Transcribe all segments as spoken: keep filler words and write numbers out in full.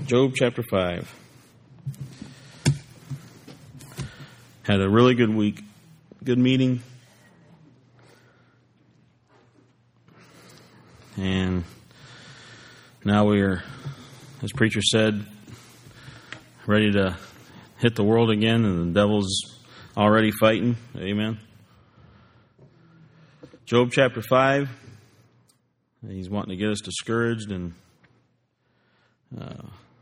Job chapter five. Had a really good week. Good meeting. And now we're, as preacher said, ready to hit the world again, and the devil's already fighting. Amen. Job chapter five. He's wanting to get us discouraged, and uh,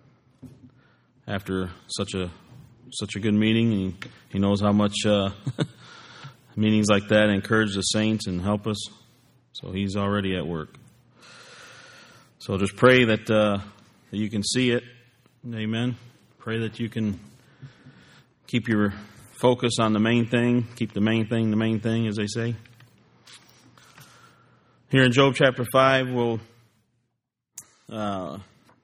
after such a such a good meeting, he, he knows how much uh, meetings like that encourage the saints and help us. So he's already at work. So just pray that, uh, that you can see it. Amen. Pray that you can keep your focus on the main thing. Keep the main thing the main thing, as they say. Here in Job chapter five, we'll uh,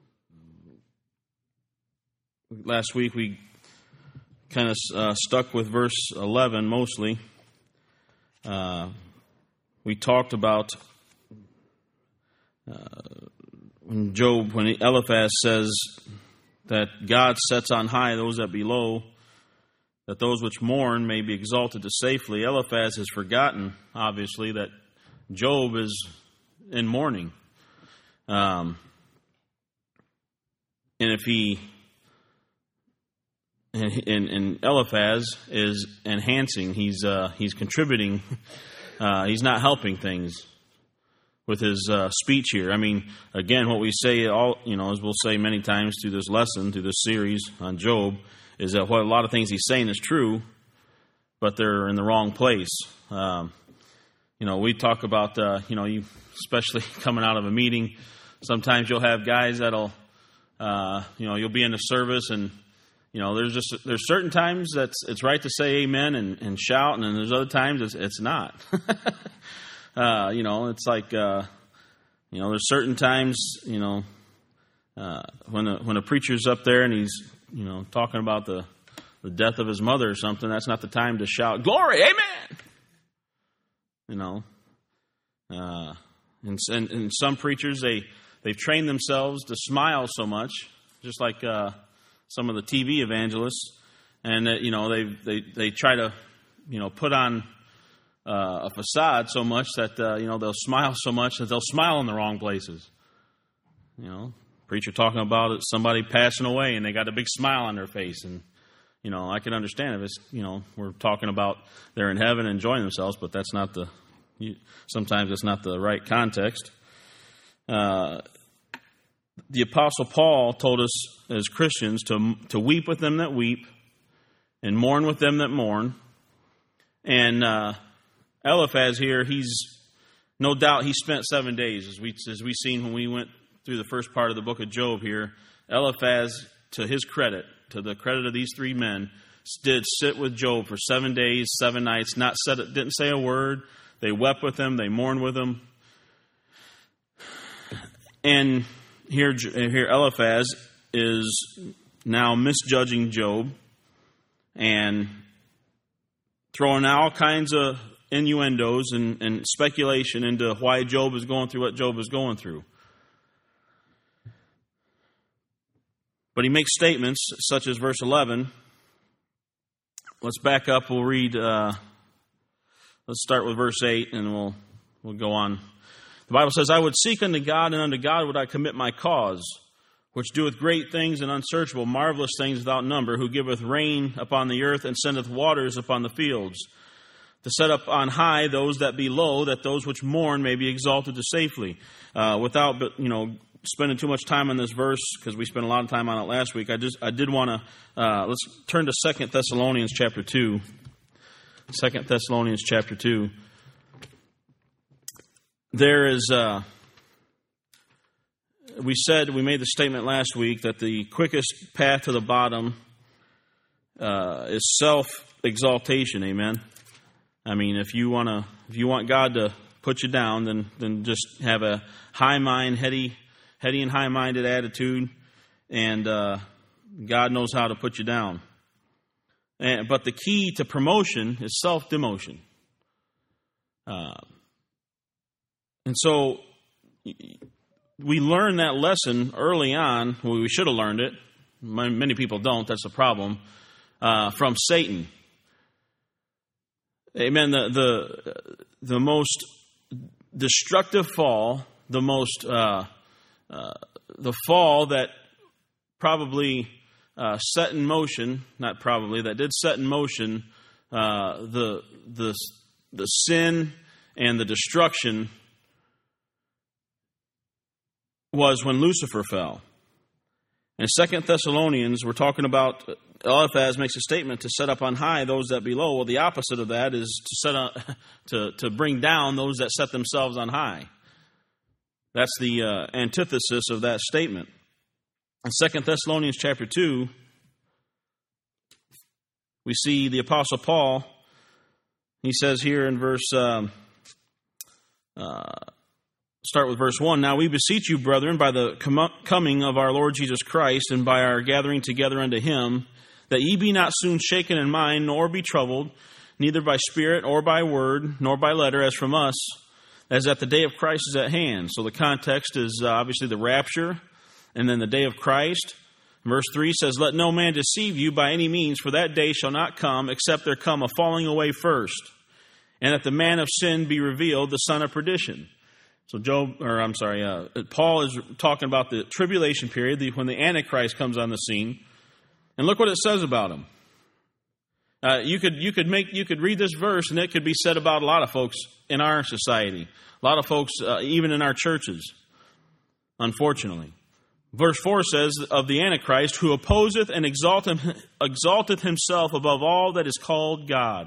last week we kind of uh, stuck with verse eleven mostly. Uh, we talked about uh, when Job, when Eliphaz says that God sets on high those that be low, that those which mourn may be exalted to safely. Eliphaz has forgotten, obviously, that Job is in mourning. Um, and if he, and, and, and Eliphaz is enhancing, he's uh, he's contributing, uh, he's not helping things with his uh, speech here. I mean, again, what we say, all you know, as we'll say many times through this lesson, through this series on Job, is that what a lot of things he's saying is true, but they're in the wrong place. Um, You know, we talk about, uh, you know, you especially coming out of a meeting, sometimes you'll have guys that'll, uh, you know, you'll be in the service, and, you know, there's just, there's certain times that it's right to say amen and, and shout, and then there's other times it's, it's not. uh, you know, it's like, uh, you know, there's certain times, you know, uh, when a, when a preacher's up there and he's, you know, talking about the, the death of his mother or something, that's not the time to shout, glory, amen! You know, uh, and, and, and some preachers, they, they've trained themselves to smile so much, just like uh, some of the T V evangelists, and, uh, you know, they, they, they try to, you know, put on uh, a facade so much that, uh, you know, they'll smile so much that they'll smile in the wrong places. You know, preacher talking about it, somebody passing away, and they got a big smile on their face, and you know, I can understand if it's, you know, we're talking about they're in heaven enjoying themselves, but that's not the, you, sometimes it's not the right context. Uh, the Apostle Paul told us as Christians to to weep with them that weep and mourn with them that mourn. And uh, Eliphaz here, he's, no doubt he spent seven days, as we as we seen when we went through the first part of the book of Job here. Eliphaz, to his credit, to the credit of these three men, did sit with Job for seven days, seven nights, not said it, didn't say a word. They wept with him, they mourned with him. And here, here Eliphaz is now misjudging Job and throwing all kinds of innuendos and, and speculation into why Job is going through what Job is going through. But he makes statements such as verse eleven. Let's back up. We'll read. Uh, let's start with verse eight, and we'll we'll go on. The Bible says, "I would seek unto God, and unto God would I commit my cause, which doeth great things and unsearchable, marvelous things without number, who giveth rain upon the earth and sendeth waters upon the fields, to set up on high those that be low, that those which mourn may be exalted to safely." Uh, without, but you know. Spending too much time on this verse because we spent a lot of time on it last week. I just I did want to uh, let's turn to Second Thessalonians chapter two. Second Thessalonians chapter two. There is uh, we said we made the statement last week that the quickest path to the bottom uh, is self-exaltation. Amen. I mean, if you want to if you want God to put you down, then then just have a high mind, heady. Heady and high-minded attitude, and uh, God knows how to put you down. And, but the key to promotion is self-demotion. Uh, and so we learned that lesson early on. Well, we should have learned it. Many people don't. That's the problem. Uh, from Satan. Amen. The, the, the most destructive fall, the most, uh, uh, the fall that probably uh, set in motion, not probably, that did set in motion uh, the, the, the sin and the destruction was when Lucifer fell. In Second Thessalonians, we're talking about, Eliphaz makes a statement to set up on high those that below. Well, the opposite of that is to set up, to, to bring down those that set themselves on high. That's the uh, antithesis of that statement. In Second Thessalonians chapter two, we see the Apostle Paul. He says here in verse, um, uh, start with verse one. Now we beseech you, brethren, by the com- coming of our Lord Jesus Christ, and by our gathering together unto him, that ye be not soon shaken in mind, nor be troubled, neither by spirit, or by word, nor by letter, as from us, as that the day of Christ is at hand. So the context is uh, obviously the rapture, and then the day of Christ. Verse three says, let no man deceive you by any means, for that day shall not come, except there come a falling away first, and that the man of sin be revealed, the son of perdition. So Job, or I'm sorry, uh, Paul is talking about the tribulation period, the, when the Antichrist comes on the scene, and look what it says about him. Uh, you could you could make you could read this verse, and it could be said about a lot of folks in our society, a lot of folks uh, even in our churches. Unfortunately, verse four says of the Antichrist, who opposeth and exalteth, exalteth himself above all that is called God.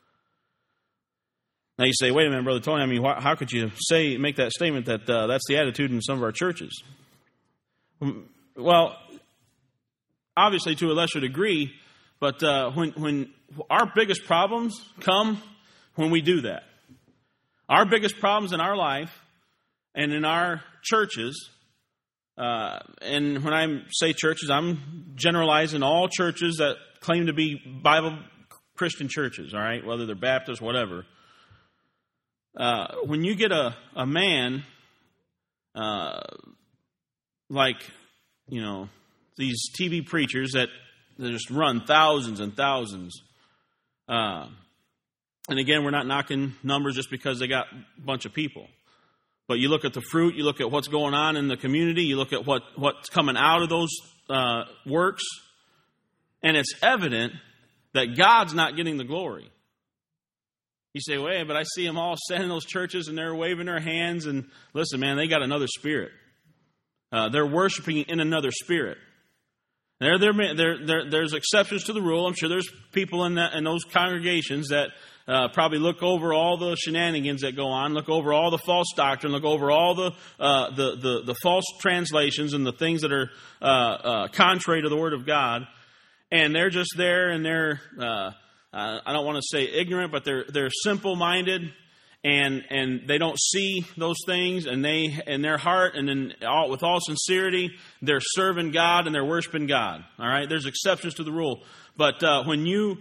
Now you say, wait a minute, Brother Tony, I mean, wh- how could you say, make that statement that uh, that's the attitude in some of our churches? Well, obviously to a lesser degree, but uh, when, when our biggest problems come when we do that. Our biggest problems in our life and in our churches, uh, and when I say churches, I'm generalizing all churches that claim to be Bible Christian churches, all right, whether they're Baptist, whatever. Uh, when you get a, a man uh, like, you know, these T V preachers that, that just run thousands and thousands, uh, and again, we're not knocking numbers just because they got a bunch of people. But you look at the fruit, you look at what's going on in the community, you look at what, what's coming out of those uh, works, and it's evident that God's not getting the glory. You say, wait, but I see them all standing in those churches and they're waving their hands. And listen, man, they got another spirit. Uh, they're worshiping in another spirit. There, there, there, there, there's exceptions to the rule. I'm sure there's people in that in those congregations that uh, probably look over all the shenanigans that go on, look over all the false doctrine, look over all the uh, the, the the false translations and the things that are uh, uh, contrary to the Word of God, and they're just there and they're. Uh, Uh, I don't want to say ignorant, but they're they're simple-minded, and and they don't see those things, and they in their heart and in all, with all sincerity, they're serving God and they're worshiping God. All right, there's exceptions to the rule, but uh, when you,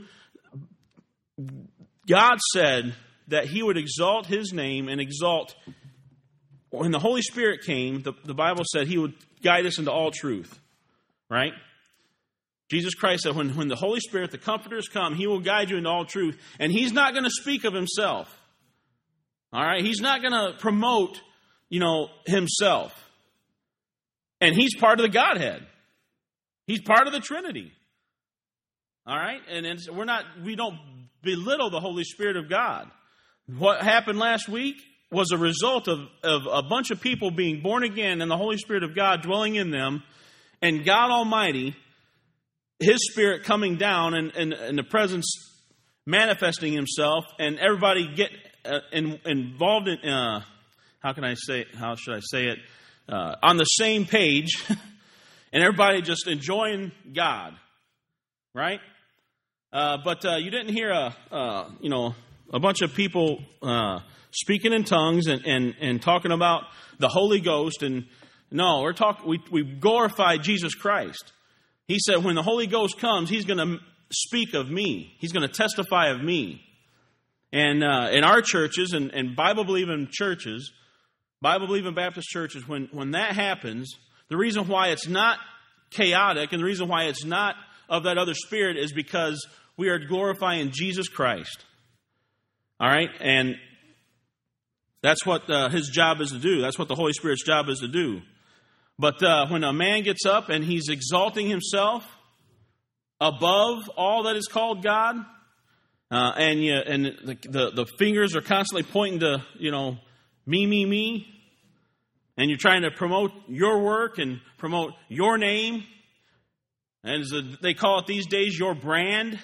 God said that He would exalt His name and exalt. When the Holy Spirit came, the, the Bible said He would guide us into all truth. Right. Jesus Christ said, when, when the Holy Spirit, the Comforters come, He will guide you into all truth. And He's not going to speak of Himself. All right? He's not going to promote, you know, Himself. And He's part of the Godhead. He's part of the Trinity. All right? And, and we're not, we don't belittle the Holy Spirit of God. What happened last week was a result of, of a bunch of people being born again and the Holy Spirit of God dwelling in them, and God Almighty, His Spirit coming down and, and, and the presence manifesting Himself, and everybody get uh, in, involved in, uh, how can I say, how should I say it, uh, on the same page, and everybody just enjoying God, right? Uh, but uh, you didn't hear a, uh, you know, a bunch of people uh, speaking in tongues and, and, and talking about the Holy Ghost, and no, we're talking, we, we glorify Jesus Christ. He said, when the Holy Ghost comes, He's going to speak of me. He's going to testify of me. And uh, in our churches and, and Bible-believing churches, Bible-believing Baptist churches, when, when that happens, the reason why it's not chaotic and the reason why it's not of that other spirit is because we are glorifying Jesus Christ. All right? And that's what uh, his job is to do. That's what the Holy Spirit's job is to do. But uh, when a man gets up and he's exalting himself above all that is called God, uh, and you, and the, the the fingers are constantly pointing to, you know, me, me, me, and you're trying to promote your work and promote your name, and as they call it these days, your brand.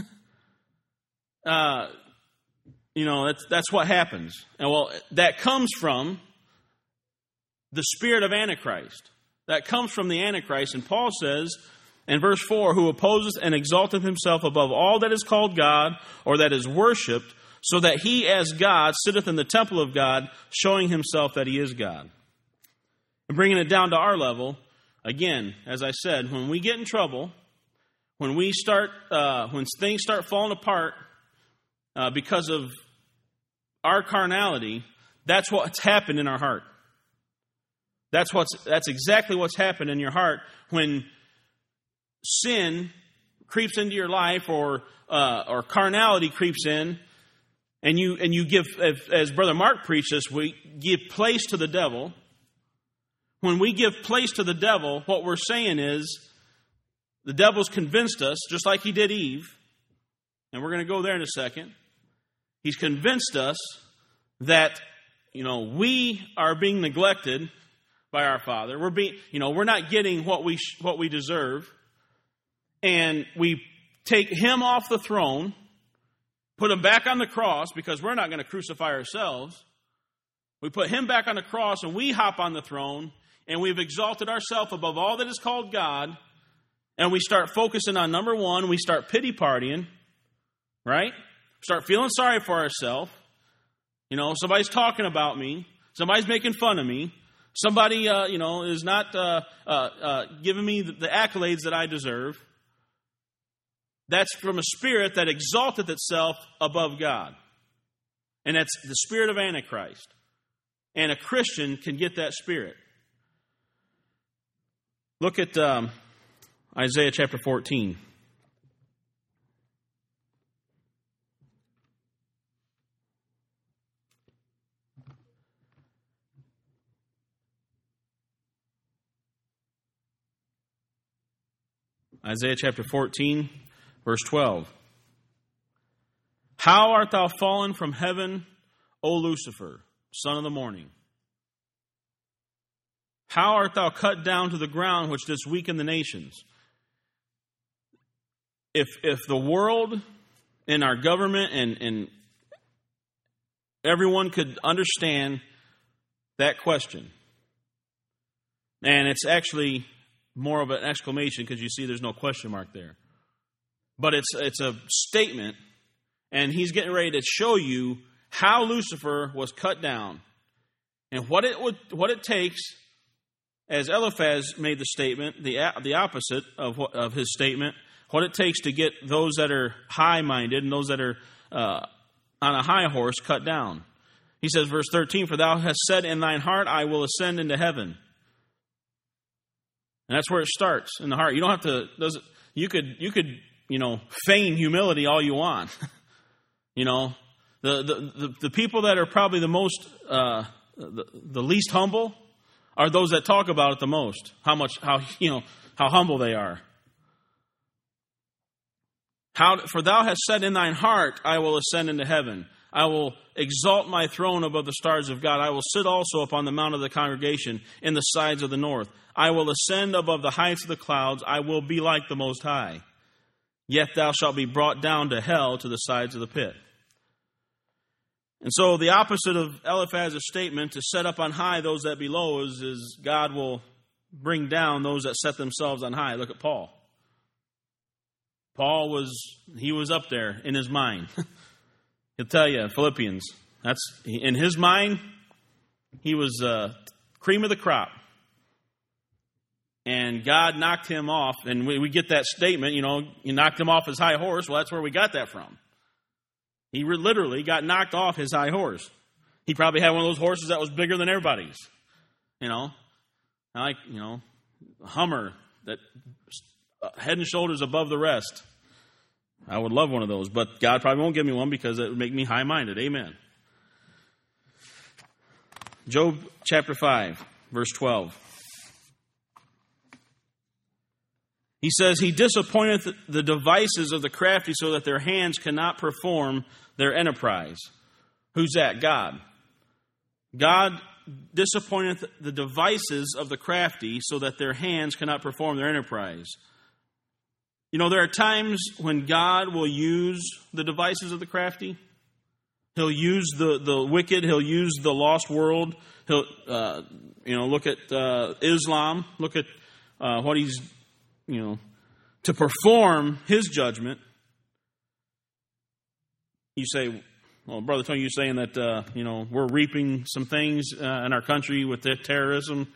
uh, you know, that's that's what happens. And well, that comes from the spirit of Antichrist. That comes from the Antichrist. And Paul says in verse four, who opposes and exalteth himself above all that is called God or that is worshipped, so that he as God sitteth in the temple of God, showing himself that he is God. And bringing it down to our level, again, as I said, when we get in trouble, when we start, uh, when things start falling apart uh, because of our carnality, that's what's happened in our heart. That's what's that's exactly what's happened in your heart when sin creeps into your life, or uh, or carnality creeps in, and you and you give, as Brother Mark preached this week, give place to the devil. When we give place to the devil, what we're saying is the devil's convinced us, just like he did Eve, and we're going to go there in a second. He's convinced us that, you know, we are being neglected by our Father. We're being, you know, we're not getting what we sh- what we deserve, and we take him off the throne, put him back on the cross because we're not going to crucify ourselves. We put him back on the cross, and we hop on the throne, and we've exalted ourselves above all that is called God, and we start focusing on number one. We start pity partying, right? Start feeling sorry for ourselves. You know, somebody's talking about me. Somebody's making fun of me. Somebody, uh, you know, is not uh, uh, uh, giving me the, the accolades that I deserve. That's from a spirit that exalteth itself above God. And that's the spirit of Antichrist. And a Christian can get that spirit. Look at um, Isaiah chapter fourteen. Isaiah chapter fourteen, verse twelve. How art thou fallen from heaven, O Lucifer, son of the morning? How art thou cut down to the ground, which didst weaken the nations? If if the world and our government and, and everyone could understand that question, and it's actually more of an exclamation because you see there's no question mark there. But it's it's a statement, and he's getting ready to show you how Lucifer was cut down and what it would what it takes, as Eliphaz made the statement, the the opposite of what, of his statement, what it takes to get those that are high-minded and those that are uh, on a high horse cut down. He says, verse thirteen, for thou hast said in thine heart, I will ascend into heaven. And that's where it starts, in the heart. You don't have to, does it, you could, you could, you know, feign humility all you want. You know, the, the, the, the people that are probably the most, uh, the, the least humble are those that talk about it the most. How much, how, you know, how humble they are. How, for thou hast said in thine heart, I will ascend into heaven. I will exalt my throne above the stars of God. I will sit also upon the mount of the congregation in the sides of the north. I will ascend above the heights of the clouds. I will be like the Most High. Yet thou shalt be brought down to hell, to the sides of the pit. And so the opposite of Eliphaz's statement, to set up on high those that be low, is, is God will bring down those that set themselves on high. Look at Paul. Paul was, he was up there in his mind. He'll tell you, Philippians, that's, in his mind, he was uh, cream of the crop. And God knocked him off, and we, we get that statement, you know, he knocked him off his high horse. Well, that's where we got that from. He re- literally got knocked off his high horse. He probably had one of those horses that was bigger than everybody's. You know, like, you know, a Hummer that head and shoulders above the rest. I would love one of those, but God probably won't give me one because it would make me high-minded. Amen. Job chapter five, verse twelve. He says, He disappointeth the devices of the crafty so that their hands cannot perform their enterprise. Who's that? God. God disappointeth the devices of the crafty so that their hands cannot perform their enterprise. You know, there are times when God will use the devices of the crafty. He'll use the, the wicked. He'll use the lost world. He'll, uh, you know, look at uh, Islam. Look at uh, what he's, you know, to perform his judgment. You say, well, Brother Tony, you're saying that, uh, you know, we're reaping some things uh, in our country with the terrorism.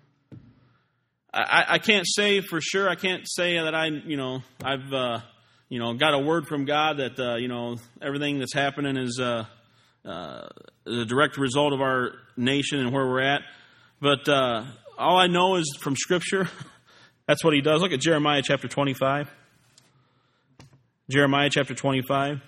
I, I can't say for sure. I can't say that I, you know, I've, uh, you know, got a word from God that, uh, you know, everything that's happening is uh, uh, a direct result of our nation and where we're at. But uh, all I know is from Scripture, that's what He does. Look at Jeremiah chapter twenty-five. Jeremiah chapter twenty-five.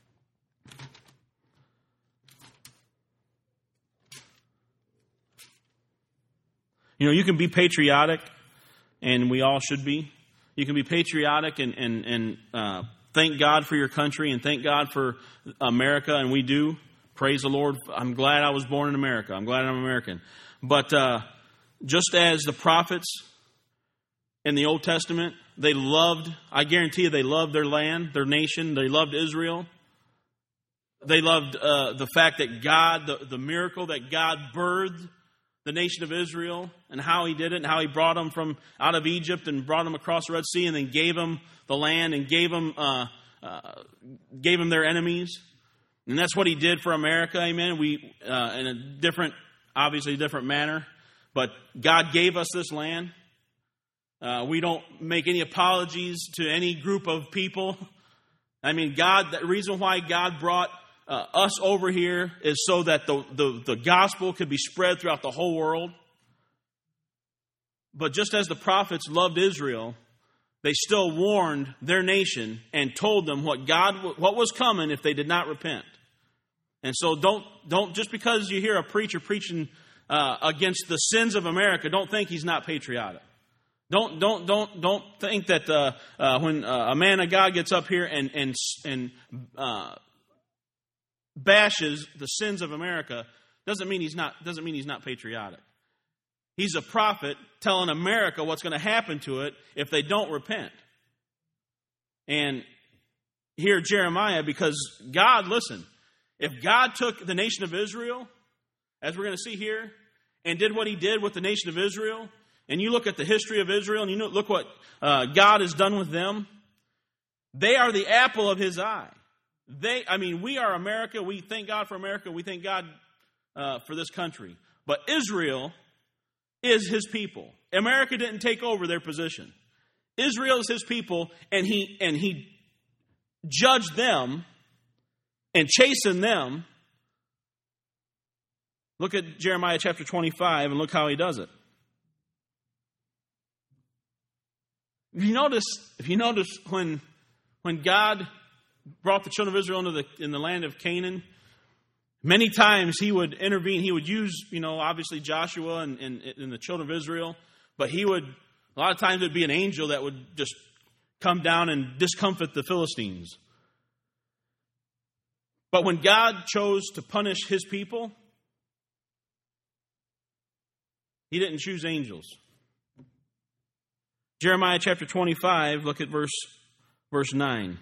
You know, you can be patriotic, and we all should be. You can be patriotic and and, and uh, thank God for your country and thank God for America, and we do. Praise the Lord. I'm glad I was born in America. I'm glad I'm American. But uh, just as the prophets in the Old Testament, they loved, I guarantee you they loved their land, their nation. They loved Israel. They loved uh, the fact that God, the, the miracle that God birthed the nation of Israel and how He did it and how He brought them from out of Egypt and brought them across the Red Sea and then gave them the land and gave them, uh, uh, gave them their enemies. And that's what He did for America, amen. We, uh, in a different, obviously different manner, but God gave us this land. Uh, we don't make any apologies to any group of people. I mean, God, the reason why God brought Uh, us over here is so that the, the, the gospel could be spread throughout the whole world. But just as the prophets loved Israel, they still warned their nation and told them what God, what was coming if they did not repent. And so don't, don't just because you hear a preacher preaching uh, against the sins of America, don't think he's not patriotic. Don't, don't, don't, don't think that uh, uh, when uh, a man of God gets up here and, and, and, uh, bashes the sins of America, doesn't mean he's not doesn't mean he's not patriotic. He's a prophet telling America what's going to happen to it if they don't repent. And here Jeremiah, because God, listen, if God took the nation of Israel, as we're going to see here, and did what He did with the nation of Israel, and you look at the history of Israel, and you look what uh, God has done with them, they are the apple of His eye. They, I mean, we are America. We thank God for America. We thank God uh, for this country. But Israel is His people. America didn't take over their position. Israel is His people, and He and He judged them and chastened them. Look at Jeremiah chapter twenty-five and look how He does it. If you notice, if you notice when when God brought the children of Israel into the in the land of Canaan, many times He would intervene. He would use, you know, obviously Joshua and, and, and the children of Israel, but He would, a lot of times it would be an angel that would just come down and discomfit the Philistines. But when God chose to punish His people, He didn't choose angels. Jeremiah chapter twenty-five, look at verse, verse nine.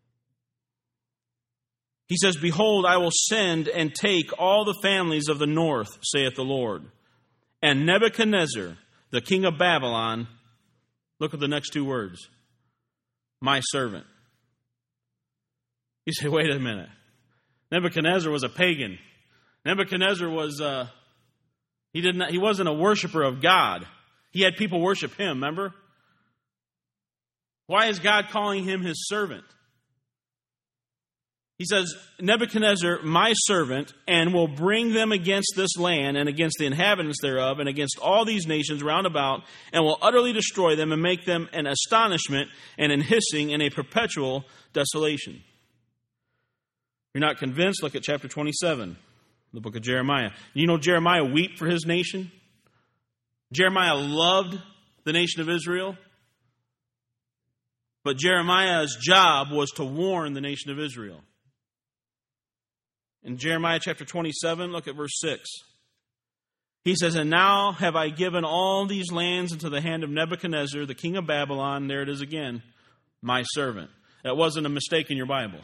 He says, Behold, I will send and take all the families of the north, saith the Lord. And Nebuchadnezzar, the king of Babylon, look at the next two words, my servant. You say, wait a minute. Nebuchadnezzar was a pagan. Nebuchadnezzar was, uh, he did not, he wasn't a worshiper of God. He had people worship him, remember? Why is God calling him His servant? He says, Nebuchadnezzar, my servant, and will bring them against this land and against the inhabitants thereof and against all these nations round about, and will utterly destroy them and make them an astonishment and an hissing and a perpetual desolation. If you're not convinced, look at chapter twenty-seven, the book of Jeremiah. You know Jeremiah wept for his nation? Jeremiah loved the nation of Israel. But Jeremiah's job was to warn the nation of Israel. In Jeremiah chapter twenty-seven, look at verse six. He says, and now have I given all these lands into the hand of Nebuchadnezzar, the king of Babylon, there it is again, my servant. That wasn't a mistake in your Bible.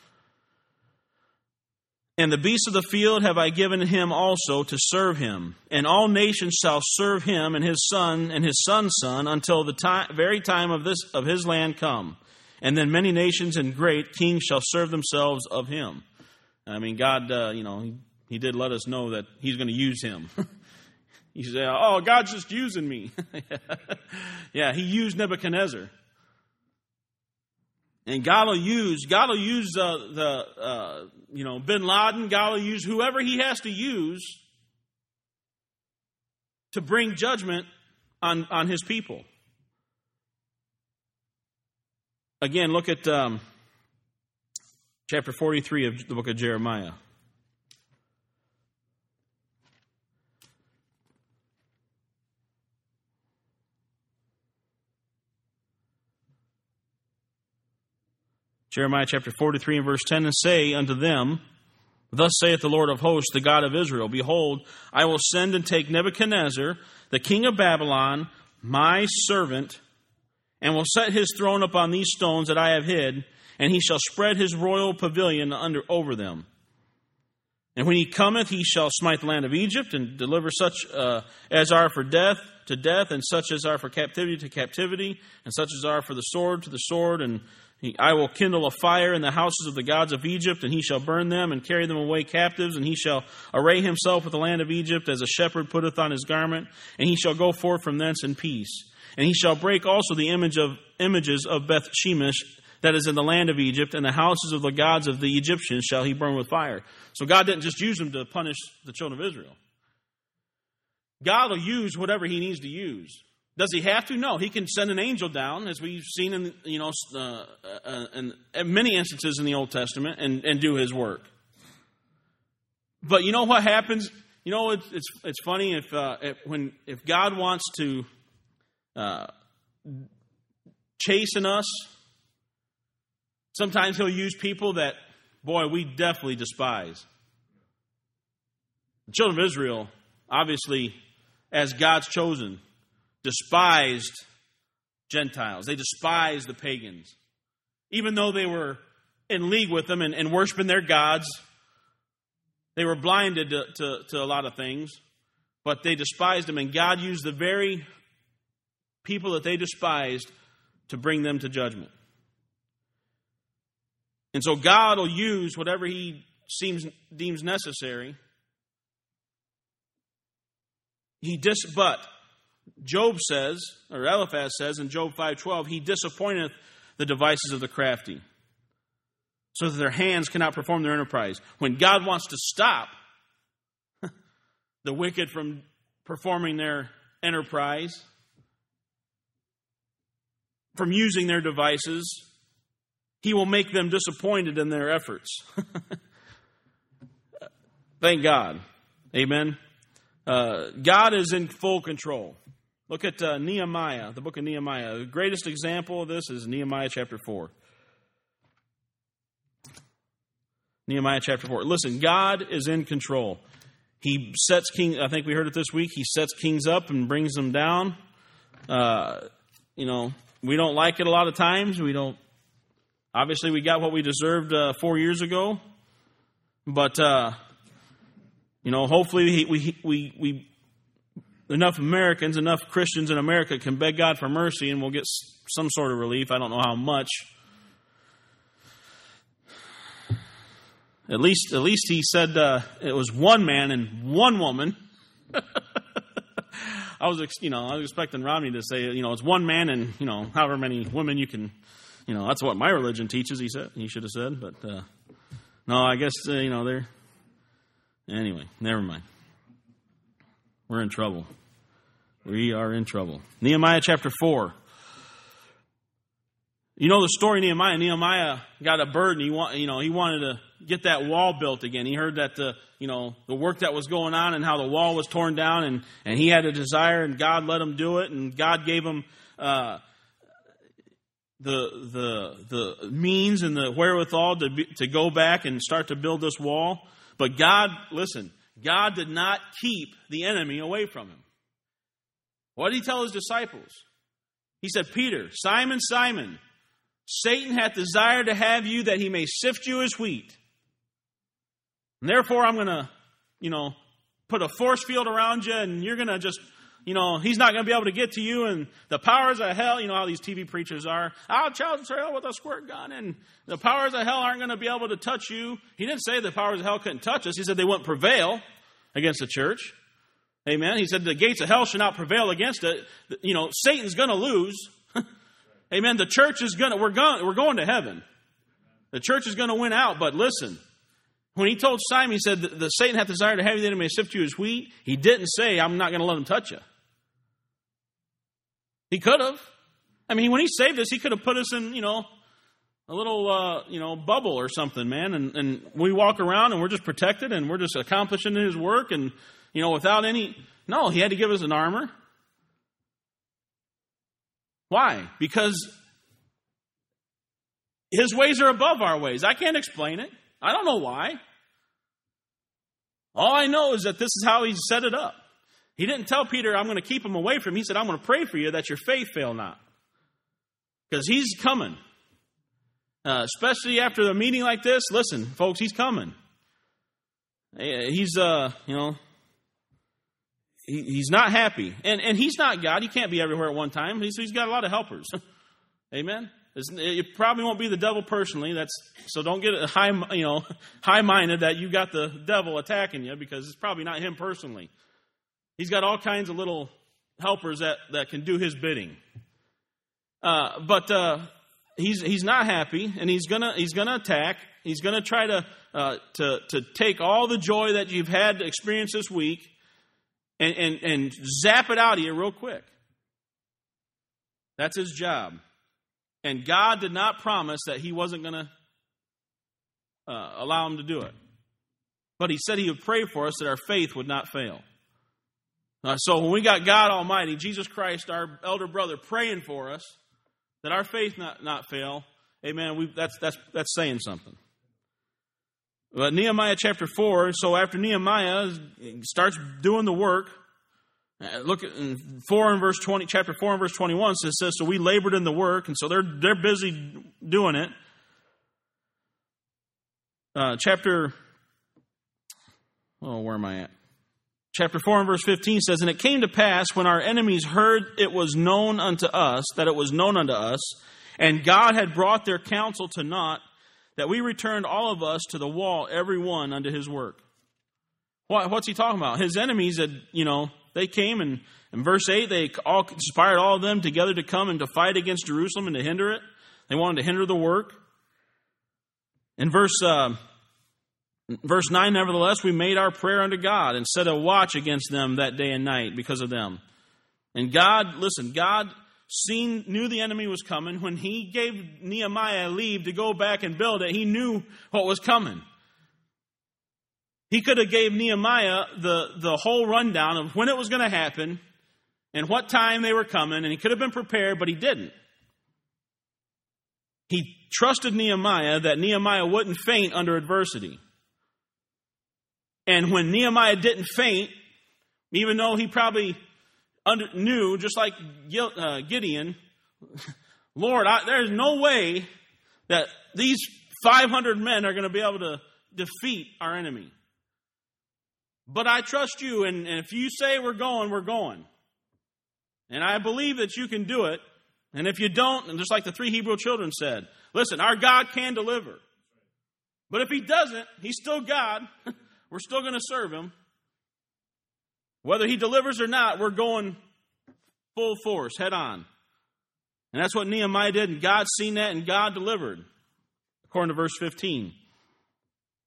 And the beasts of the field have I given him also to serve him. And all nations shall serve him and his son and his son's son until the time, very time of this of his land come. And then many nations and great kings shall serve themselves of him. I mean, God, uh, you know, he, he did let us know that he's going to use him. He said, oh, God's just using me. Yeah, he used Nebuchadnezzar. And God will use, God will use uh, the, uh, you know, Bin Laden. God will use whoever he has to use to bring judgment on, on his people. Again, look at um, chapter forty-three of the book of Jeremiah. Jeremiah chapter forty-three and verse ten, and say unto them, thus saith the Lord of hosts, the God of Israel, behold, I will send and take Nebuchadnezzar, the king of Babylon, my servant, and will set his throne upon these stones that I have hid, and he shall spread his royal pavilion under over them. And when he cometh, he shall smite the land of Egypt, and deliver such uh, as are for death to death, and such as are for captivity to captivity, and such as are for the sword to the sword, and I will kindle a fire in the houses of the gods of Egypt, and he shall burn them and carry them away captives, and he shall array himself with the land of Egypt as a shepherd putteth on his garment, and he shall go forth from thence in peace. And he shall break also the image of images of Beth Shemesh that is in the land of Egypt, and the houses of the gods of the Egyptians shall he burn with fire. So God didn't just use them to punish the children of Israel. God will use whatever he needs to use. Does he have to? No. He can send an angel down, as we've seen in you know uh, uh, in, in many instances in the Old Testament, and, and do his work. But you know what happens? You know it's it's, it's funny if, uh, if when if God wants to uh, chasten us, sometimes he'll use people that, boy, we definitely despise. The children of Israel, obviously, as God's chosen, despised Gentiles. They despised the pagans. Even though they were in league with them and, and worshiping their gods, they were blinded to, to, to a lot of things, but they despised them, and God used the very people that they despised to bring them to judgment. And so God will use whatever he seems deems necessary. He dis but Job says, or Eliphaz says in Job five twelve, he disappointeth the devices of the crafty, so that their hands cannot perform their enterprise. When God wants to stop the wicked from performing their enterprise, from using their devices, he will make them disappointed in their efforts. Thank God. Amen. Uh, God is in full control. Look at uh, Nehemiah, the book of Nehemiah. The greatest example of this is Nehemiah chapter four. Nehemiah chapter four. Listen, God is in control. He sets king. I think we heard it this week. He sets kings up and brings them down. Uh, you know, we don't like it a lot of times. We don't. Obviously, we got what we deserved uh, four years ago. But uh, you know, hopefully, we we we enough Americans, enough Christians in America can beg God for mercy, and we'll get some sort of relief. I don't know how much. At least, at least he said uh, it was one man and one woman. I was, you know, I was expecting Romney to say, you know, it's one man and, you know, however many women you can, you know, that's what my religion teaches. He said he should have said, but uh, No, I guess, uh, you know, they're... Anyway, never mind. We're in trouble. We are in trouble. Nehemiah chapter four. You know the story of Nehemiah. Nehemiah got a burden. He want, you know, he wanted to get that wall built again. He heard that the, you know, the work that was going on and how the wall was torn down, and, and he had a desire, and God let him do it, and God gave him uh, the the the means and the wherewithal to be, to go back and start to build this wall. But God, listen, God did not keep the enemy away from him. What did he tell his disciples? He said, Peter, Simon, Simon, Satan hath desired to have you that he may sift you as wheat. And therefore I'm going to, you know, put a force field around you, and you're going to just, you know, he's not going to be able to get to you, and the powers of hell, you know how these T V preachers are, I'll challenge hell with a squirt gun, and the powers of hell aren't going to be able to touch you. He didn't say the powers of hell couldn't touch us. He said they wouldn't prevail against the church. Amen. He said the gates of hell should not prevail against it. You know, Satan's going to lose. Amen. The church is going to, we're going, we're going to heaven. The church is going to win out. But listen, when he told Simon, he said, the, the Satan hath desired to have you that he may sift you as wheat. He didn't say, I'm not going to let him touch you. He could have. I mean, when he saved us, he could have put us in, you know, a little, uh, you know, bubble or something, man. And, and we walk around and we're just protected and we're just accomplishing his work and, you know, without any, no, he had to give us an armor. Why? Because his ways are above our ways. I can't explain it. I don't know why. All I know is that this is how he set it up. He didn't tell Peter, I'm going to keep him away from him. He said, I'm going to pray for you that your faith fail not. Because he's coming. Uh, especially after a meeting like this, listen, folks, he's coming. He's, uh, you know, he, he's not happy. And and he's not God. He can't be everywhere at one time. He's, he's got a lot of helpers. Amen? It's, it probably won't be the devil personally. That's so don't get high, you know, high-minded that you got the devil attacking you, because it's probably not him personally. He's got all kinds of little helpers that, that can do his bidding. Uh, but uh, he's he's not happy, and he's gonna he's gonna attack. He's gonna try to uh, to to take all the joy that you've had to experience this week and, and and zap it out of you real quick. That's his job. And God did not promise that he wasn't going to uh, allow him to do it. But he said he would pray for us that our faith would not fail. Uh, so when we got God Almighty, Jesus Christ, our elder brother, praying for us, that our faith not, not fail, amen, we, that's, that's, that's saying something. But Nehemiah chapter four, so after Nehemiah starts doing the work, look at four and verse twenty, chapter four and verse twenty-one says, says, so we labored in the work, and so they're they're busy doing it. Uh, chapter, oh, where am I at? Chapter four and verse fifteen says, and it came to pass when our enemies heard it was known unto us, that it was known unto us, and God had brought their counsel to naught, that we returned all of us to the wall, every one unto his work. What, what's he talking about? His enemies had, you know, they came, and in verse eight, they all conspired all of them together to come and to fight against Jerusalem and to hinder it. They wanted to hinder the work. In verse uh, verse nine, nevertheless, we made our prayer unto God and set a watch against them that day and night because of them. And God, listen, God seen knew the enemy was coming. When he gave Nehemiah leave to go back and build it, he knew what was coming. He could have gave Nehemiah the, the whole rundown of when it was going to happen and what time they were coming, and he could have been prepared, but he didn't. He trusted Nehemiah that Nehemiah wouldn't faint under adversity. And when Nehemiah didn't faint, even though he probably under, knew, just like Gideon, Lord, I, there's no way that these five hundred men are going to be able to defeat our enemy. But I trust you, and, and if you say we're going, we're going. And I believe that you can do it. And if you don't, and just like the three Hebrew children said, listen, our God can deliver. But if he doesn't, he's still God. We're still going to serve him. Whether he delivers or not, we're going full force, head on. And that's what Nehemiah did, and God seen that, and God delivered, according to verse fifteen.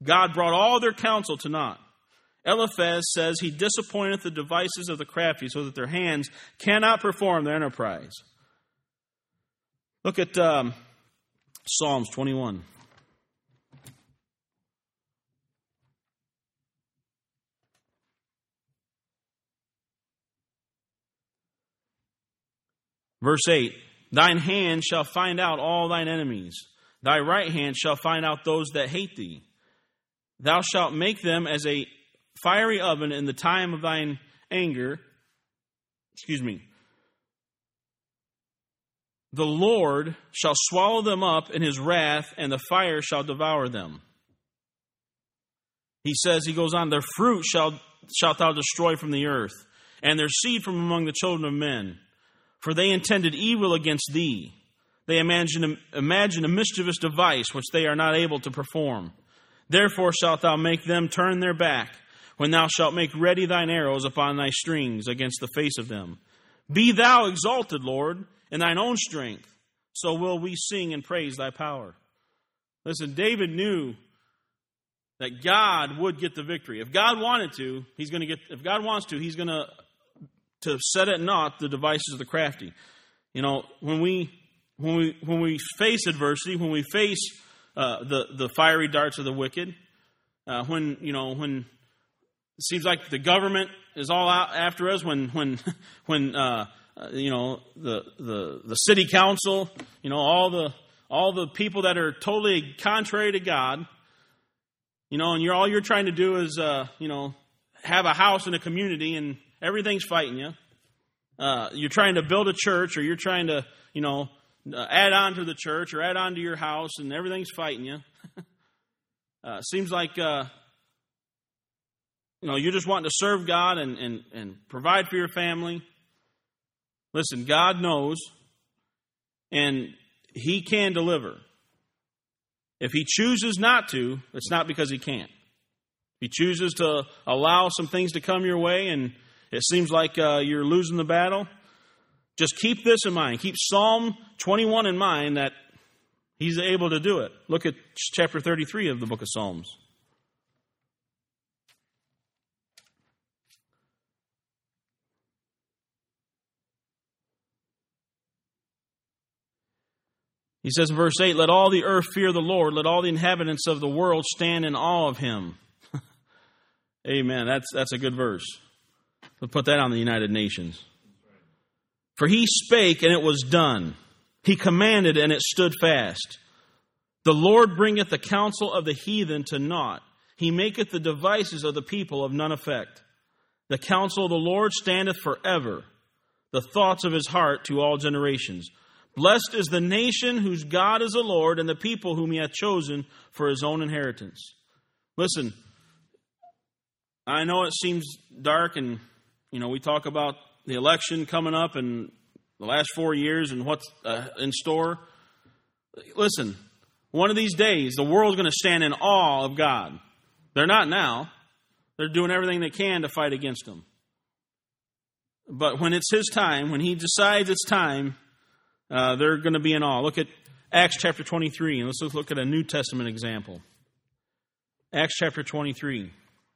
God brought all their counsel to naught. Eliphaz says he disappointeth the devices of the crafty so that their hands cannot perform their enterprise. Look at um, Psalms twenty-one. Verse eight, thine hand shall find out all thine enemies. Thy right hand shall find out those that hate thee. Thou shalt make them as a fiery oven in the time of thine anger. Excuse me. The Lord shall swallow them up in his wrath, and the fire shall devour them. He says, he goes on, their fruit shall, shalt thou destroy from the earth, and their seed from among the children of men. For they intended evil against thee. They imagine, imagine a mischievous device which they are not able to perform. Therefore shalt thou make them turn their back, when thou shalt make ready thine arrows upon thy strings against the face of them. Be thou exalted, Lord, in thine own strength, so will we sing and praise thy power. Listen, David knew that God would get the victory. If God wanted to, he's going to get, if God wants to, he's going to to set at naught the devices of the crafty. You know, when we when we when we face adversity, when we face uh, the the fiery darts of the wicked, uh, when you know when it seems like the government is all out after us, when when when uh, you know the the the city council, you know all the all the people that are totally contrary to God, you know, and you're all you're trying to do is uh, you know have a house in a community and everything's fighting you. Uh, you're trying to build a church, or you're trying to, you know, uh, add on to the church or add on to your house, and everything's fighting you. uh, seems like, uh, you know, you're just wanting to serve God and, and, and provide for your family. Listen, God knows, and he can deliver. If he chooses not to, it's not because he can't. If he chooses to allow some things to come your way and it seems like uh, you're losing the battle, just keep this in mind. Keep Psalm twenty-one in mind, that he's able to do it. Look at chapter thirty-three of the book of Psalms. He says in verse eight, let all the earth fear the Lord. Let all the inhabitants of the world stand in awe of him. Amen. That's, that's a good verse. We'll put that on the United Nations. For he spake, and it was done. He commanded, and it stood fast. The Lord bringeth the counsel of the heathen to naught. He maketh the devices of the people of none effect. The counsel of the Lord standeth forever, the thoughts of his heart to all generations. Blessed is the nation whose God is the Lord, and the people whom he hath chosen for his own inheritance. Listen, I know it seems dark, and you know, we talk about the election coming up in the last four years and what's uh, in store. Listen, one of these days, the world's going to stand in awe of God. They're not now. They're doing everything they can to fight against him. But when it's his time, when he decides it's time, uh, they're going to be in awe. Look at Acts chapter twenty-three, and let's look at a New Testament example. Acts chapter twenty-three.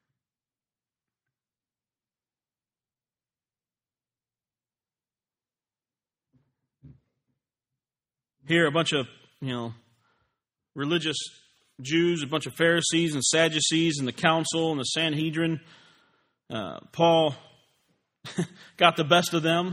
Here, a bunch of, you know, religious Jews, a bunch of Pharisees and Sadducees and the council and the Sanhedrin. Uh, Paul got the best of them.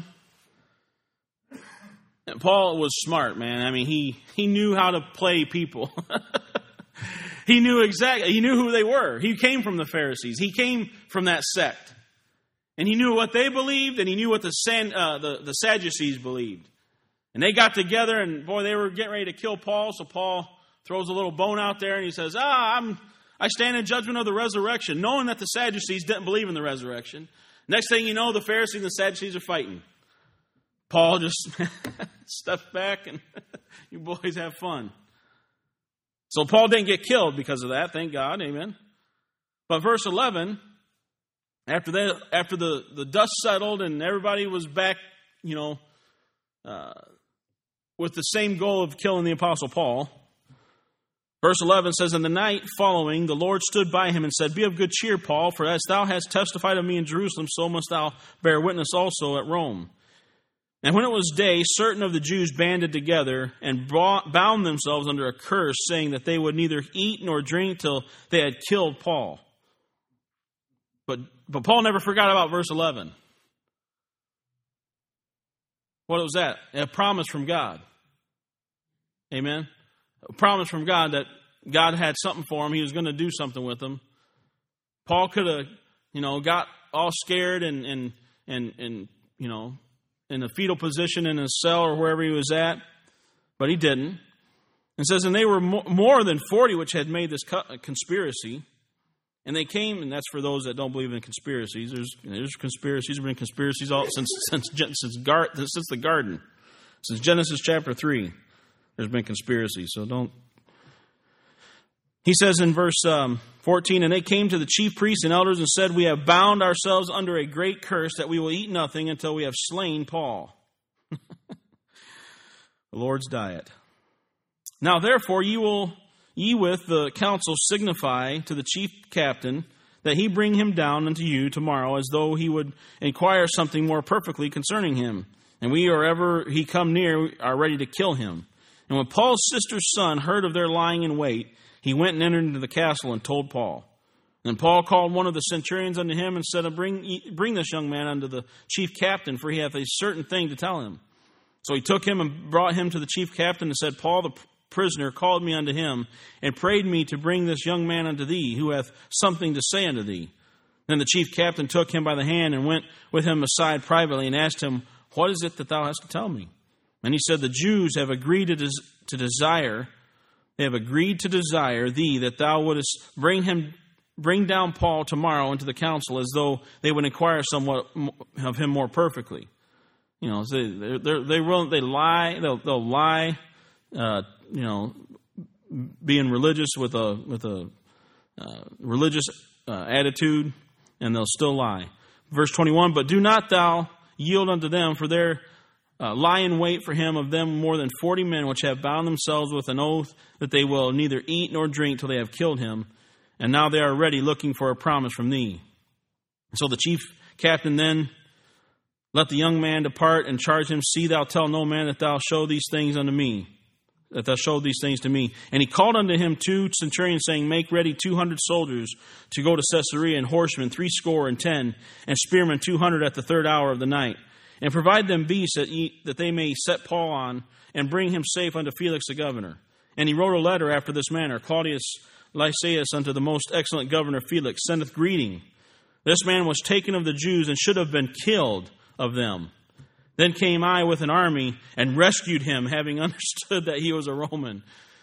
And Paul was smart, man. I mean, he, he knew how to play people. He knew exactly, he knew who they were. He came from the Pharisees. He came from that sect. And he knew what they believed, and he knew what the, San, uh, the, the Sadducees believed. And they got together, and boy, they were getting ready to kill Paul. So Paul throws a little bone out there, and he says, ah, I'm, I stand in judgment of the resurrection, knowing that the Sadducees didn't believe in the resurrection. Next thing you know, the Pharisees and the Sadducees are fighting. Paul just steps back, and you boys have fun. So Paul didn't get killed because of that, thank God, amen. But verse eleven, after that, after the, the dust settled and everybody was back, you know, uh, with the same goal of killing the Apostle Paul, Verse eleven says, "In the night following, the Lord stood by him and said, 'Be of good cheer, Paul, for as thou hast testified of me in Jerusalem, so must thou bear witness also at Rome.' And when it was day, certain of the Jews banded together and brought, bound themselves under a curse, saying that they would neither eat nor drink till they had killed Paul." But, but Paul never forgot about verse eleven. What was that? A promise from God. Amen? A promise from God that God had something for him. He was going to do something with him. Paul could have, you know, got all scared and, and, and, and, you know, in a fetal position in his cell or wherever he was at, but he didn't. It says, "And they were more than forty which had made this conspiracy. And they came," and that's for those that don't believe in conspiracies. There's, there's conspiracies. There's been conspiracies all since since since, gar, since the garden, since Genesis chapter three. There's been conspiracies, so don't. He says in verse um, fourteen, "And they came to the chief priests and elders and said, 'We have bound ourselves under a great curse that we will eat nothing until we have slain Paul.'" The Lord's diet. "Now therefore ye will ye with the council signify to the chief captain that he bring him down unto you tomorrow, as though he would inquire something more perfectly concerning him. And we, or ever he come near, are ready to kill him." And when Paul's sister's son heard of their lying in wait, he went and entered into the castle and told Paul. And Paul called one of the centurions unto him and said, Bring, bring this young man unto the chief captain, for he hath a certain thing to tell him. So he took him and brought him to the chief captain and said, "Paul the prisoner called me unto him and prayed me to bring this young man unto thee, who hath something to say unto thee." Then the chief captain took him by the hand and went with him aside privately and asked him, "What is it that thou hast to tell me?" And he said, "The Jews have agreed to, des- to desire, they have agreed to desire thee that thou wouldest bring him, bring down Paul tomorrow into the council, as though they would inquire somewhat of him more perfectly." You know, so they they they will they lie, they'll, they'll lie, uh, you know, being religious with a with a uh, religious uh, attitude, and they'll still lie. Verse twenty-one, "But do not thou yield unto them, for their Uh, lie in wait for him of them more than forty men, which have bound themselves with an oath that they will neither eat nor drink till they have killed him. And now they are ready, looking for a promise from thee." So the chief captain then let the young man depart and charge him, "See thou tell no man that thou show these things unto me, that thou showed these things to me." And he called unto him two centurions, saying, "Make ready two hundred soldiers to go to Caesarea, and horsemen threescore and ten, and spearmen two hundred at the third hour of the night. And provide them beasts that, ye, that they may set Paul on, and bring him safe unto Felix the governor." And he wrote a letter after this manner: "Claudius Lysias unto the most excellent governor Felix sendeth greeting. This man was taken of the Jews, and should have been killed of them. Then came I with an army, and rescued him, having understood that he was a Roman."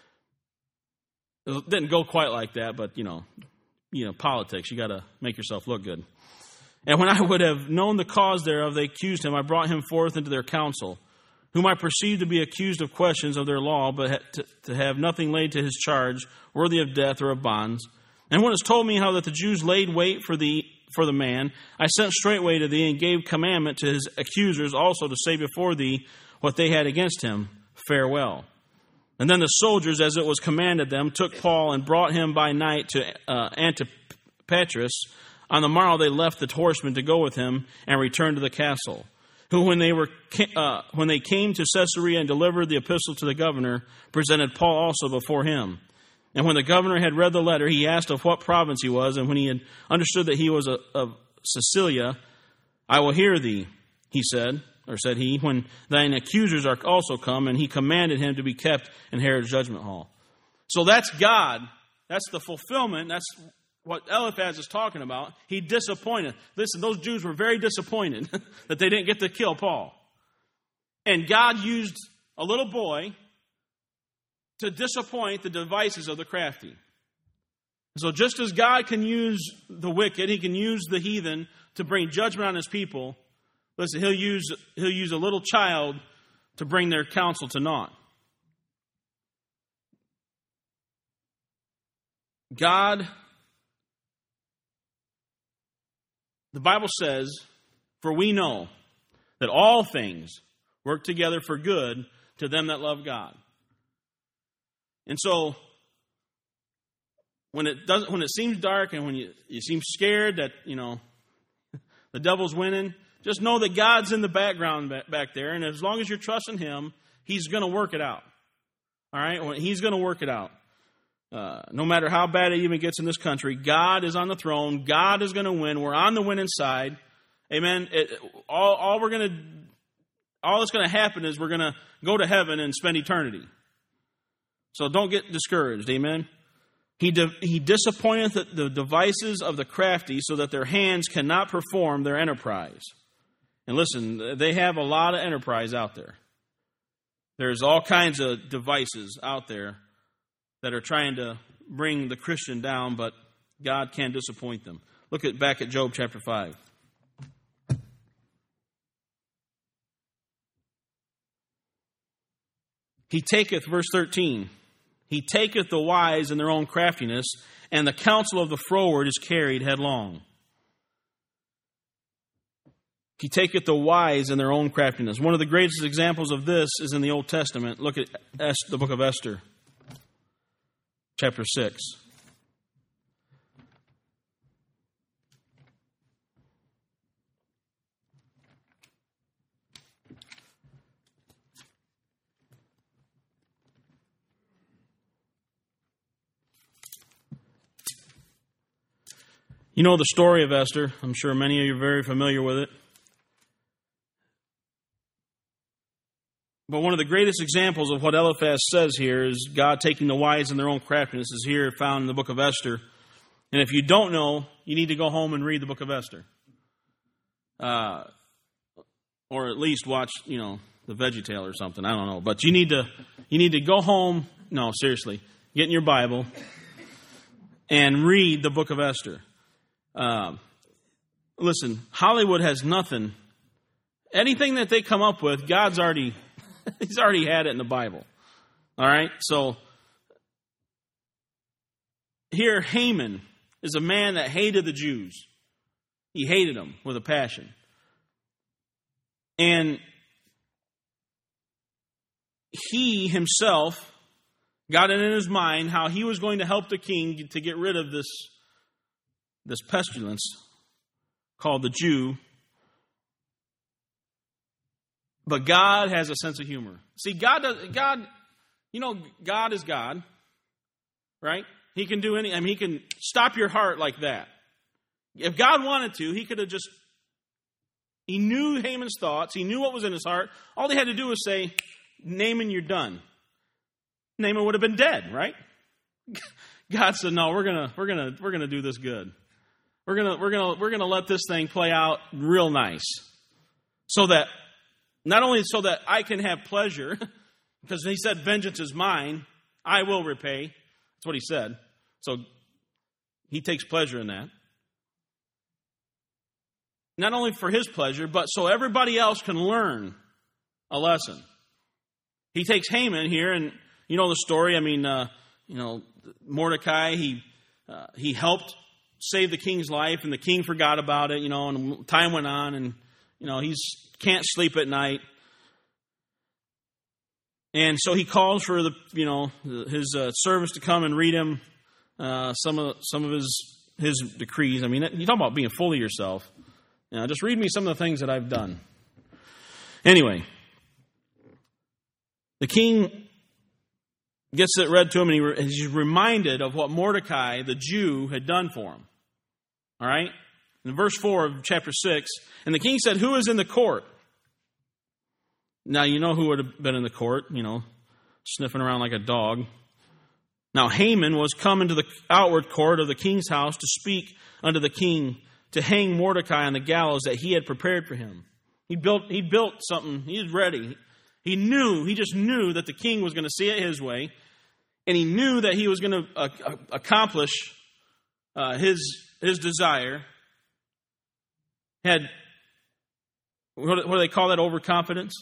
It didn't go quite like that, but, you know, you know, politics, you got to make yourself look good. "And when I would have known the cause thereof, they accused him. I brought him forth into their council, whom I perceived to be accused of questions of their law, but to, to have nothing laid to his charge, worthy of death or of bonds. And when it was told me how that the Jews laid wait for the for the man, I sent straightway to thee, and gave commandment to his accusers also to say before thee what they had against him. Farewell." And then the soldiers, as it was commanded them, took Paul and brought him by night to uh, Antipatris. On the morrow they left the horsemen to go with him, and returned to the castle. Who, when they were uh, when they came to Caesarea and delivered the epistle to the governor, presented Paul also before him. And when the governor had read the letter, he asked of what province he was, and when he had understood that he was a, of Cilicia, "I will hear thee," he said, or said he, "when thine accusers are also come," and he commanded him to be kept in Herod's judgment hall. So that's God. That's the fulfillment. That's what Eliphaz is talking about. He disappointed. Listen, those Jews were very disappointed that they didn't get to kill Paul. And God used a little boy to disappoint the devices of the crafty. So just as God can use the wicked, he can use the heathen to bring judgment on his people, listen, he'll use, he'll use a little child to bring their counsel to naught. God, the Bible says, "For we know that all things work together for good to them that love God." And so, when it doesn't, when it seems dark and when you, you seem scared that, you know, the devil's winning, just know that God's in the background back there. And as long as you're trusting Him, He's going to work it out. All right? He's going to work it out. Uh, no matter how bad it even gets in this country, God is on the throne. God is going to win. We're on the winning side. Amen. It, all, all we're going to, all that's going to happen is we're going to go to heaven and spend eternity. So don't get discouraged. Amen. He di- he disappointeth the, the devices of the crafty, so that their hands cannot perform their enterprise. And listen, they have a lot of enterprise out there. There's all kinds of devices out there that are trying to bring the Christian down, but God can't disappoint them. Look at back at Job chapter five. He taketh, verse thirteen, he taketh the wise in their own craftiness, and the counsel of the froward is carried headlong. He taketh the wise in their own craftiness. One of the greatest examples of this is in the Old Testament. Look at the book of Esther. Chapter six. You know the story of Esther. I'm sure many of you are very familiar with it. But one of the greatest examples of what Eliphaz says here is God taking the wise in their own craftiness is here found in the book of Esther. And if you don't know, you need to go home and read the book of Esther. Uh, or at least watch, you know, the VeggieTale or something. I don't know. But you need to you need to go home. No, seriously. Get in your Bible and read the book of Esther. Uh, listen, Hollywood has nothing. Anything that they come up with, God's already... He's already had it in the Bible. All right? So, here Haman is a man that hated the Jews. He hated them with a passion. And he himself got it in his mind how he was going to help the king to get rid of this, this pestilence called the Jew. But God has a sense of humor. See, God does, God, you know, God is God, right? He can do any, I mean, He can stop your heart like that. If God wanted to, He could have just, He knew Haman's thoughts. He knew what was in his heart. All He had to do was say, Naaman, you're done. Naaman would have been dead, right? God said, no, we're gonna, we're gonna, we're gonna do this good. We're gonna, we're gonna, we're gonna let this thing play out real nice, so that. Not only so that I can have pleasure, because He said, vengeance is mine, I will repay. That's what He said. So He takes pleasure in that. Not only for His pleasure, but so everybody else can learn a lesson. He takes Haman here, and you know the story. I mean, uh, you know, Mordecai, he uh, he helped save the king's life, and the king forgot about it, you know, and time went on, and, you know, he's can't sleep at night. And so he calls for the, you know, his uh, servants to come and read him uh, some of some of his his decrees. I mean, you talk about being full of yourself. You know, just read me some of the things that I've done. Anyway, the king gets it read to him, and he re- he's reminded of what Mordecai, the Jew, had done for him. All right? In verse four of chapter six, and the king said, who is in the court? Now, you know who would have been in the court, you know, sniffing around like a dog. Now, Haman was come into the outward court of the king's house to speak unto the king, to hang Mordecai on the gallows that he had prepared for him. He built, he built something. He was ready. He knew, he just knew that the king was going to see it his way, and he knew that he was going to uh, accomplish uh, his his desire. Had, what do they call that, overconfidence?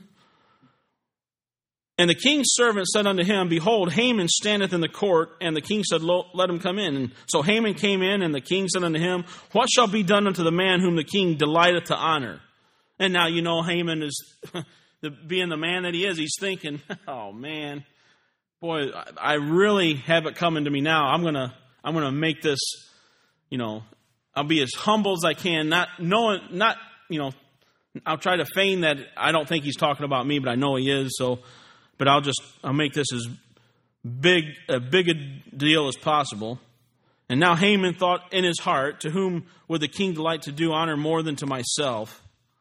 And the king's servant said unto him, behold, Haman standeth in the court. And the king said, let him come in. And so Haman came in, and the king said unto him, what shall be done unto the man whom the king delighteth to honor? And now, you know, Haman is, the, being the man that he is, he's thinking, oh man, boy, I really have it coming to me now. I'm going to I'm going to make this, you know, I'll be as humble as I can, not knowing, not, you know, I'll try to feign that I don't think he's talking about me, but I know he is. So, but I'll just, I'll make this as big, a big a deal as possible. And now Haman thought in his heart, to whom would the king delight to do honor more than to myself?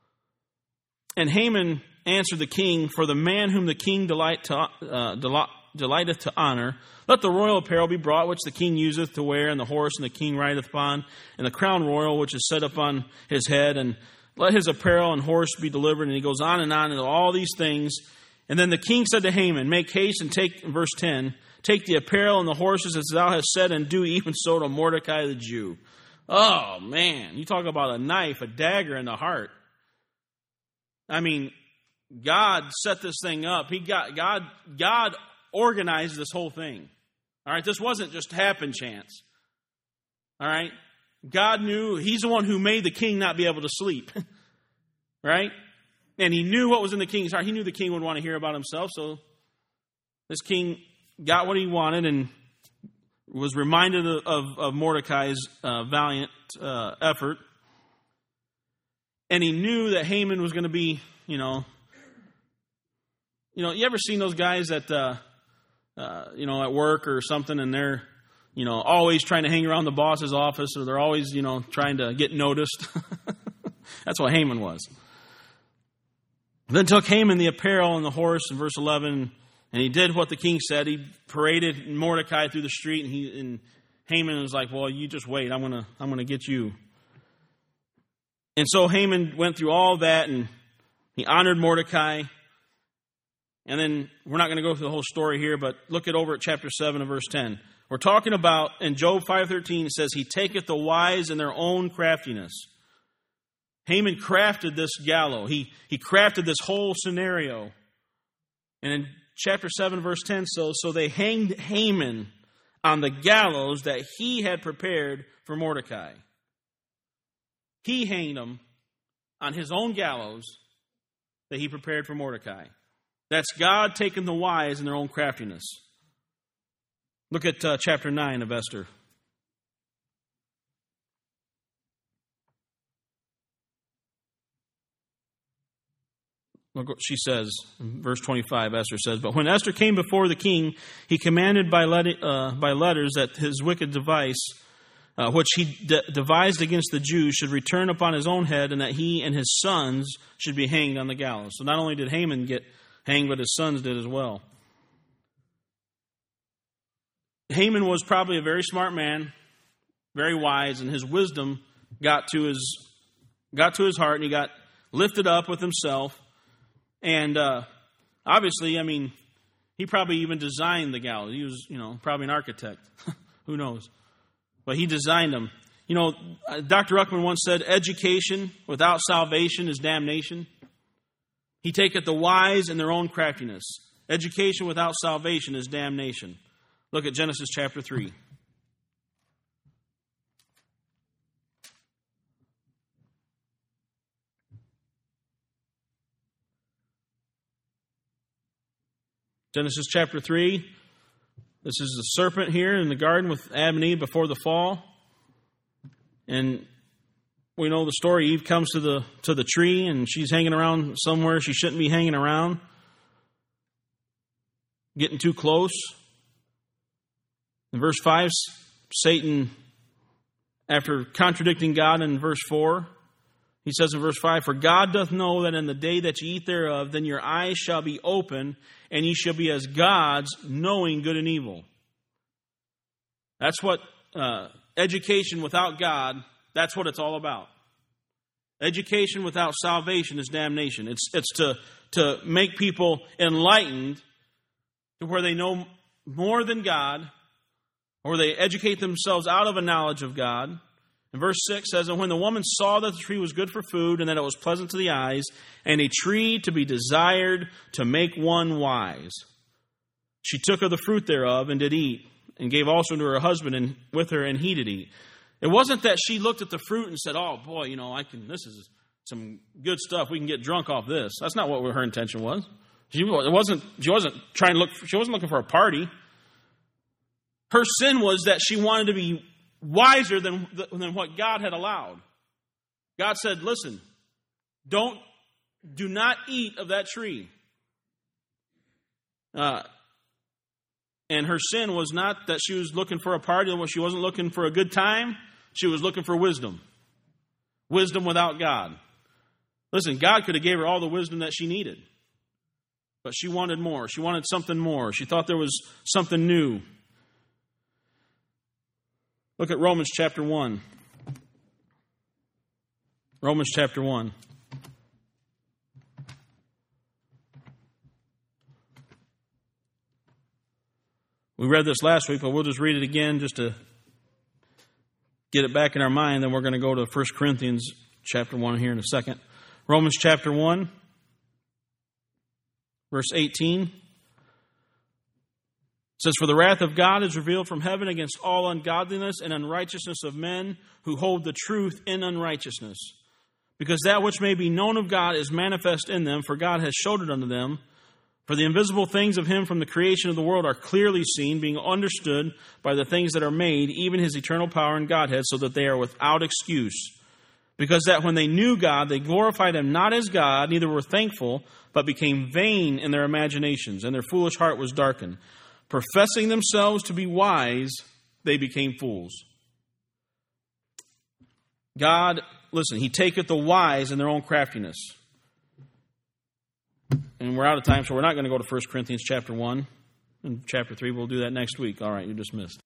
And Haman answered the king, for the man whom the king delight to, uh, delight, delighteth to honor, let the royal apparel be brought, which the king useth to wear, and the horse and the king rideth upon, and the crown royal, which is set upon his head, and let his apparel and horse be delivered. And he goes on and on, and all these things. And then the king said to Haman, make haste and take, in verse ten, take the apparel and the horses as thou hast said, and do even so to Mordecai the Jew. Oh, man, you talk about a knife, a dagger in the heart. I mean, God set this thing up. He got God. God organized this whole thing. All right, this wasn't just happen chance. All right, God knew. He's the one who made the king not be able to sleep. Right, and he knew what was in the king's heart. He knew the king would want to hear about himself. So this king got what he wanted and was reminded of, of, of Mordecai's uh, valiant uh, effort. And he knew that Haman was going to be, you know, you know, you ever seen those guys that, uh, uh, you know, at work or something, and they're, you know, always trying to hang around the boss's office, or they're always, you know, trying to get noticed. That's what Haman was. Then took Haman the apparel and the horse in verse eleven, and he did what the king said. He paraded Mordecai through the street, and he and Haman was like, "Well, you just wait. I'm gonna, I'm gonna get you." And so Haman went through all that, and he honored Mordecai. And then we're not going to go through the whole story here, but look at over at chapter seven and verse ten. We're talking about, in Job five thirteen, it says, he taketh the wise in their own craftiness. Haman crafted this gallows. He, he crafted this whole scenario. And in chapter seven, verse ten, so, so they hanged Haman on the gallows that he had prepared for Mordecai. He hanged him on his own gallows that he prepared for Mordecai. That's God taking the wise in their own craftiness. Look at uh, chapter nine of Esther. Look what she says, in verse twenty-five, Esther says, but when Esther came before the king, he commanded by, let, uh, by letters that his wicked device, Uh, which he de- devised against the Jews, should return upon his own head, and that he and his sons should be hanged on the gallows. So not only did Haman get hanged, but his sons did as well. Haman was probably a very smart man, very wise, and his wisdom got to his got to his heart, and he got lifted up with himself. And uh, obviously, I mean, he probably even designed the gallows. He was, you know, probably an architect. Who knows? But he designed them. You know, Doctor Ruckman once said, education without salvation is damnation. He taketh the wise in their own craftiness. Education without salvation is damnation. Look at Genesis chapter three. Genesis chapter three. This is the serpent here in the garden with Adam and Eve before the fall. And we know the story. Eve comes to the to the tree, and she's hanging around somewhere she shouldn't be hanging around. Getting too close. In verse five, Satan, after contradicting God in verse four, he says in verse five, for God doth know that in the day that ye eat thereof, then your eyes shall be open, and ye shall be as gods, knowing good and evil. That's what uh, education without God, that's what it's all about. Education without salvation is damnation. It's it's to, to make people enlightened to where they know more than God, or they educate themselves out of a knowledge of God. And verse six says, and when the woman saw that the tree was good for food, and that it was pleasant to the eyes, and a tree to be desired to make one wise, she took of the fruit thereof, and did eat, and gave also to her husband and with her, and he did eat. It wasn't that she looked at the fruit and said, oh boy, you know, I can. This is some good stuff. We can get drunk off this. That's not what her intention was. She it wasn't. She wasn't trying to look. She wasn't looking for a party. Her sin was that she wanted to be wiser than, than what God had allowed. God said, listen, don't, do not eat of that tree. Uh, and her sin was not that she was looking for a party, she wasn't looking for a good time, she was looking for wisdom. Wisdom without God. Listen, God could have gave her all the wisdom that she needed. But she wanted more. She wanted something more. She thought there was something new. Look at Romans chapter one. Romans chapter one. We read this last week, but we'll just read it again just to get it back in our mind. Then we're going to go to First Corinthians chapter one here in a second. Romans chapter one, verse eighteen. It says, "For the wrath of God is revealed from heaven against all ungodliness and unrighteousness of men who hold the truth in unrighteousness. Because that which may be known of God is manifest in them, for God has showed it unto them. For the invisible things of him from the creation of the world are clearly seen, being understood by the things that are made, even his eternal power and Godhead, so that they are without excuse. Because that when they knew God, they glorified him not as God, neither were thankful, but became vain in their imaginations, and their foolish heart was darkened. Professing themselves to be wise, they became fools." God, listen, he taketh the wise in their own craftiness. And we're out of time, so we're not going to go to First Corinthians chapter one and chapter three. We'll do that next week. All right, you're dismissed.